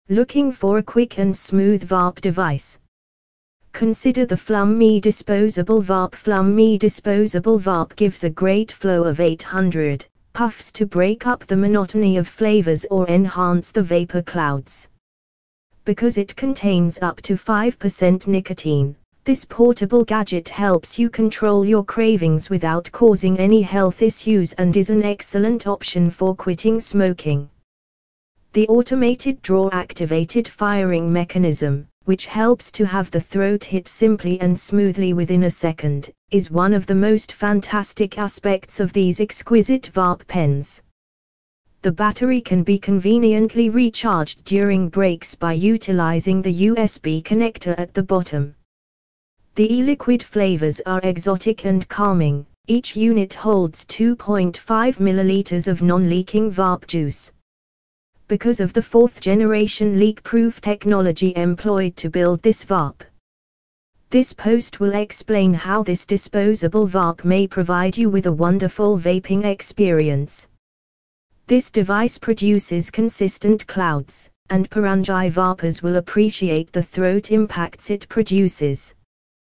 Looking for a quick and smooth vape device? Consider the FlumMe Disposable Vape. FlumMe Disposable Vape gives a great flow of 800 puffs to break up the monotony of flavors or enhance the vapor clouds. Because it contains up to 5% nicotine, this portable gadget helps you control your cravings without causing any health issues and is an excellent option for quitting smoking. The automated draw-activated firing mechanism, which helps to have the throat hit simply and smoothly within a second, is one of the most fantastic aspects of these exquisite vape pens. The battery can be conveniently recharged during breaks by utilizing the USB connector at the bottom. The e-liquid flavors are exotic and calming. Each unit holds 2.5 milliliters of non-leaking vape juice. Because of the 4th generation leak-proof technology employed to build this vape. This post will explain how this disposable vape may provide you with a wonderful vaping experience. This device produces consistent clouds, and Parangi vapers will appreciate the throat impacts it produces.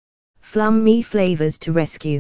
FlumMe flavors to rescue.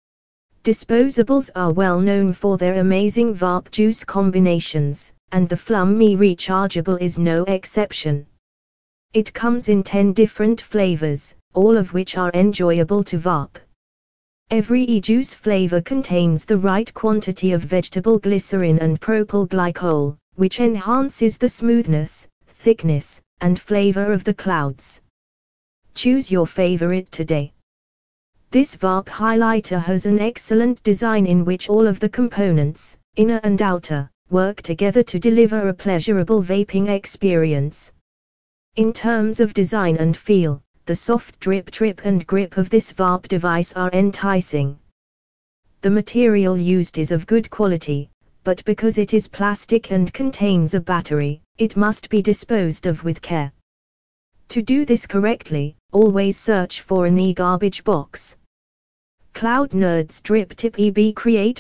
Disposables are well known for their amazing vape juice combinations, and the FlumMe Rechargeable is no exception. It comes in 10 different flavors, all of which are enjoyable to vape. Every e-juice flavor contains the right quantity of vegetable glycerin and propyl glycol, which enhances the smoothness, thickness, and flavor of the clouds. Choose your favorite today. This vape highlighter has an excellent design in which all of the components, inner and outer, work together to deliver a pleasurable vaping experience. In terms of design and feel, the soft drip and grip of this vape device are enticing. The material used is of good quality, but because it is plastic and contains a battery, it must be disposed of with care. To do this correctly, always search for an e-garbage box. Cloud Nerds Drip Tip EB Create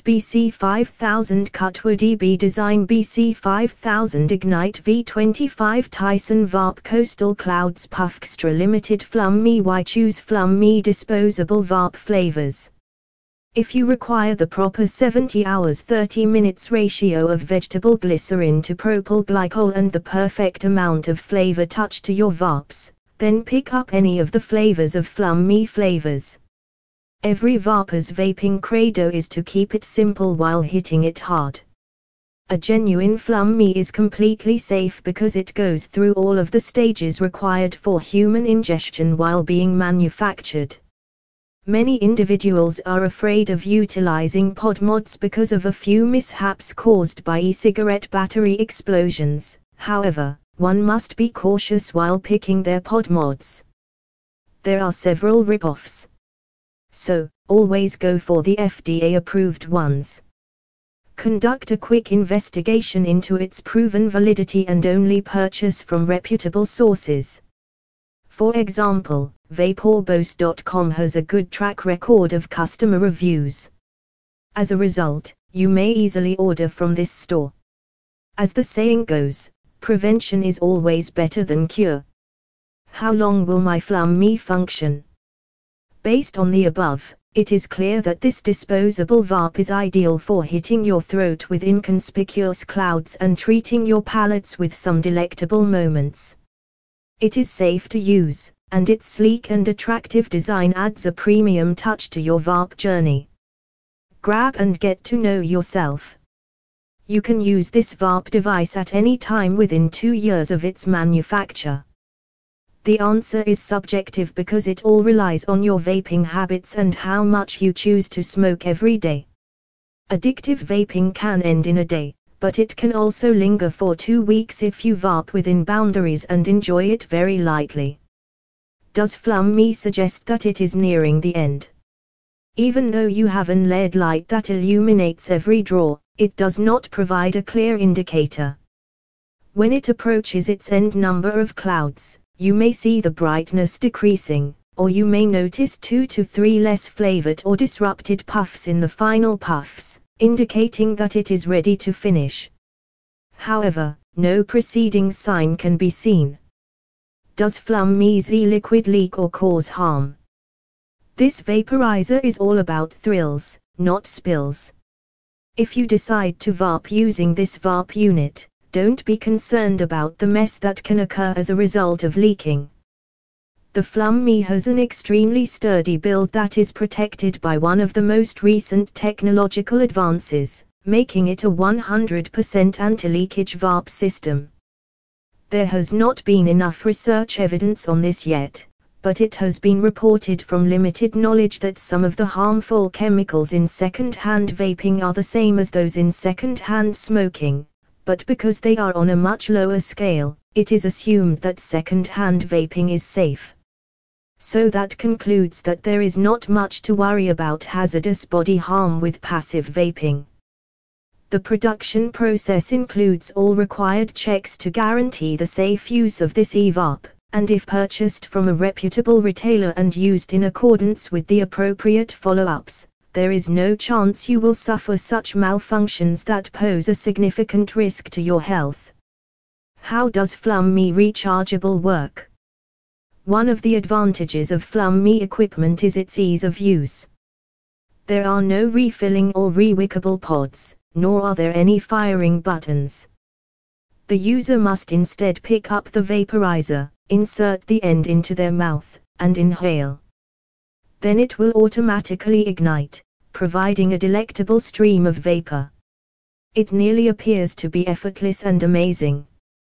BC5000 Cutwood EB Design BC5000 Ignite V25 Tyson Vape Coastal Clouds Puffextra Limited FlumMe. Why choose FlumMe Disposable Vape Flavors? If you require the proper 70 hours 30 minutes ratio of vegetable glycerin to propyl glycol and the perfect amount of flavor touch to your vapes, then pick up any of the flavors of FlumMe flavors. Every vaper's vaping credo is to keep it simple while hitting it hard. A genuine FlumMe is completely safe because it goes through all of the stages required for human ingestion while being manufactured. Many individuals are afraid of utilizing pod mods because of a few mishaps caused by e-cigarette battery explosions. However, one must be cautious while picking their pod mods. There are several rip-offs. So, always go for the FDA-approved ones. Conduct a quick investigation into its proven validity and only purchase from reputable sources. For example, VaporBoss.com has a good track record of customer reviews. As a result, you may easily order from this store. As the saying goes, prevention is always better than cure. How long will my FlumMe function? Based on the above, it is clear that this disposable vape is ideal for hitting your throat with inconspicuous clouds and treating your palates with some delectable moments. It is safe to use, and its sleek and attractive design adds a premium touch to your vape journey. Grab and get to know yourself. You can use this vape device at any time within 2 years of its manufacture. The answer is subjective because it all relies on your vaping habits and how much you choose to smoke every day. Addictive vaping can end in a day, but it can also linger for 2 weeks if you vape within boundaries and enjoy it very lightly. Does FlumMe suggest that it is nearing the end? Even though you have an LED light that illuminates every draw, it does not provide a clear indicator. When it approaches its end number of clouds, you may see the brightness decreasing, or you may notice 2 to 3 less flavored or disrupted puffs in the final puffs, indicating that it is ready to finish. However, no preceding sign can be seen. Does Flum-Me's e-liquid leak or cause harm? This vaporizer is all about thrills, not spills. If you decide to vape using this vape unit, don't be concerned about the mess that can occur as a result of leaking. The Flum-Me has an extremely sturdy build that is protected by one of the most recent technological advances, making it a 100% anti-leakage vape system. There has not been enough research evidence on this yet, but it has been reported from limited knowledge that some of the harmful chemicals in second-hand vaping are the same as those in second-hand smoking, but because they are on a much lower scale, it is assumed that second-hand vaping is safe. So that concludes that there is not much to worry about hazardous body harm with passive vaping. The production process includes all required checks to guarantee the safe use of this e-vape, and if purchased from a reputable retailer and used in accordance with the appropriate follow-ups, there is no chance you will suffer such malfunctions that pose a significant risk to your health. How does Flum-Me rechargeable work? One of the advantages of Flum-Me equipment is its ease of use. There are no refilling or rewickable pods, nor are there any firing buttons. The user must instead pick up the vaporizer, insert the end into their mouth, and inhale. Then it will automatically ignite, providing a delectable stream of vapor. It nearly appears to be effortless and amazing.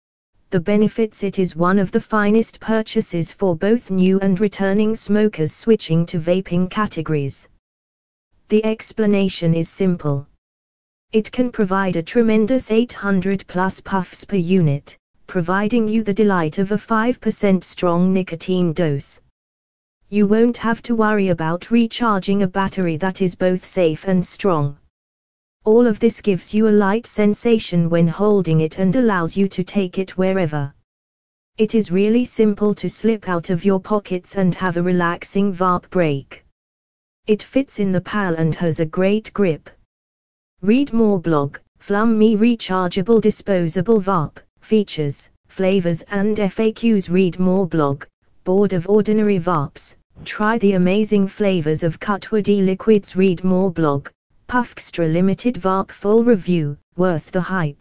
The benefits: it is one of the finest purchases for both new and returning smokers switching to vaping categories. The explanation is simple. It can provide a tremendous 800 plus puffs per unit, providing you the delight of a 5% strong nicotine dose. You won't have to worry about recharging a battery that is both safe and strong. All of this gives you a light sensation when holding it and allows you to take it wherever. It is really simple to slip out of your pockets and have a relaxing vape break. It fits in the PAL and has a great grip. Read more blog, Flum-Me rechargeable disposable vape, features, flavors and FAQs. Read more blog, Bored of ordinary vapes, try the amazing flavors of Cutwood e-liquids. Read more blog, Puffextra limited vape full review, worth the hype.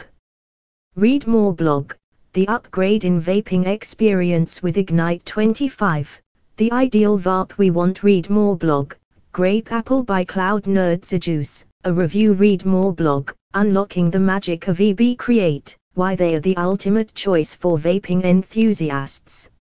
Read more blog, the upgrade in vaping experience with Ignite 25, the ideal vape we want. Read more blog, Grape Apple by Cloud Nerds Juice, a review. Read more blog, Unlocking the Magic of EB Create, why they are the ultimate choice for vaping enthusiasts.